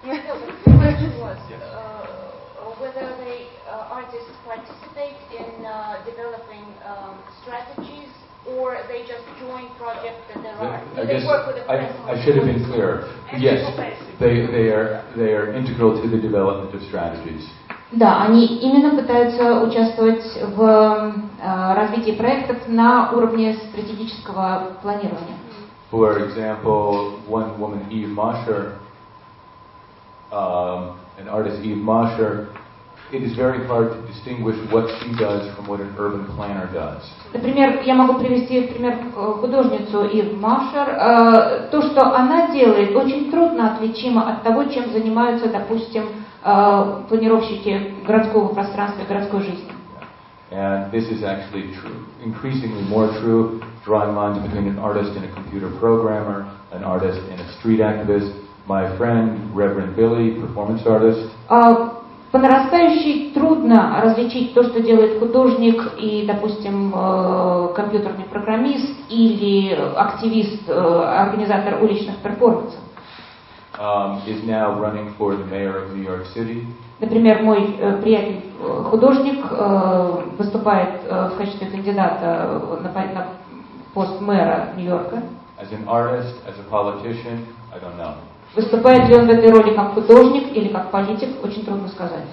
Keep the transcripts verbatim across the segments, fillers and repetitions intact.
No, but the question was uh, whether the uh, artists participate in uh, developing um, strategies, or they just join projects that there are. Do I they guess work with the I, press? I should have been clearer. Yes, they, they are they are integral to the development of strategies. Да, они именно пытаются участвовать в э, развитии проектов на уровне стратегического планирования. For example, one woman, Eve Mosher, um, an artist, Eve Mosher, it is very hard to distinguish what she does from what an urban planner does. Например, я могу привести в пример художницу Ив Машер. То, что она делает, очень трудно отличимо от того, чем занимаются, допустим, планировщики городского пространства и городской жизни. And this is actually true, increasingly more true, drawing lines between an artist and a computer programmer, an artist and a street activist. My friend, Reverend Billy, performance artist. По нарастающей трудно различить то, что делает художник и, допустим, компьютерный программист или активист, организатор уличных перформансов. Um, is now running for the mayor of New York City. Например, мой приятель художник выступает в качестве кандидата на пост мэра Нью-Йорка. As an artist, as a politician, I don't know. Выступает ли он в этой роли как художник или как политик, очень трудно сказать.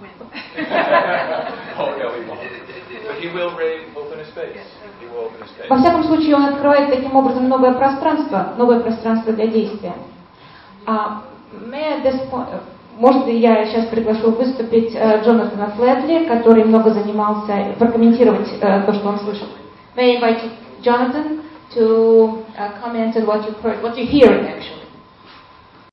Во всяком случае, он открывает таким образом новое пространство, новое пространство для действия. А, может, я сейчас приглашу выступить Джонатана Флетли, который много занимался, прокомментировать то, что он слышал. May I invite Jonathan to uh, comment on what you heard, what you're hearing actually.